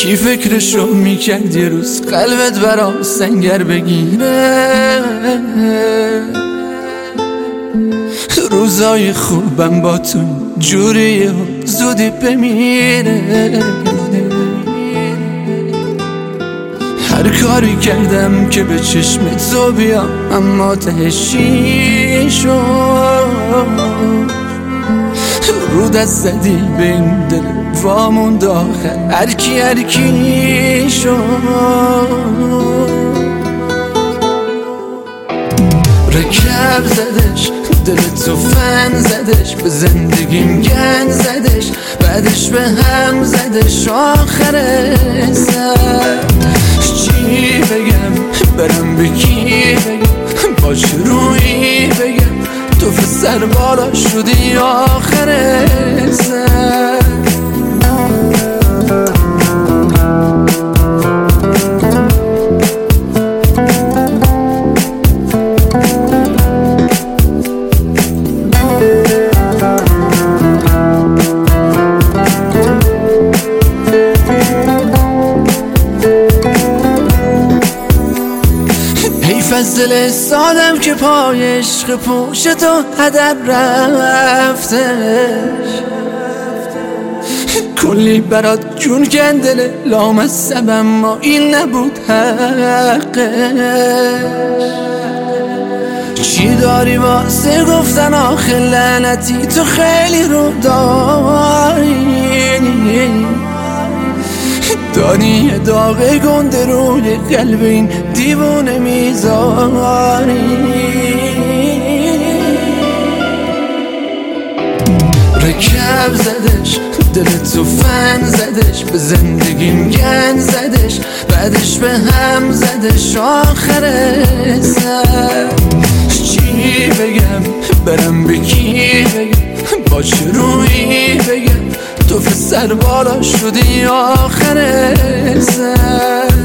کی فکرشو میکرد یه روز قلبت برام سنگر بگیره؟ روزای خوبم با تو جوریه زودی بمیره. هر کاری کردم که به چشم تو بیام اما تهشی شد. رو دست زدی به این دل وامون داخل هرکی شد. رکب زدش دل تو فن زدش، به زندگیم گند زدش، بعدش به هم زدش آخر سر. چی بگم برم به کی بگم، باش روی بگم تو سر بالا شدی آخر سر. فضل سادم که پای عشق پوش تو هدر رفتش. کلی برات جون کندل لامصب اما این نبود حقش. چی داری واسه گفتن آخه لعنتی تو خیلی رو داری. دانی داغ گنده روی قلب این دیوونه میذاری. رکب زدش دل تو فن زدش، به زندگیم گند زدش، بعدش به هم زدش آخر سر. چی بگم برم به کی بگم، باش روی بگم تو سر بالا شدی آخر سر.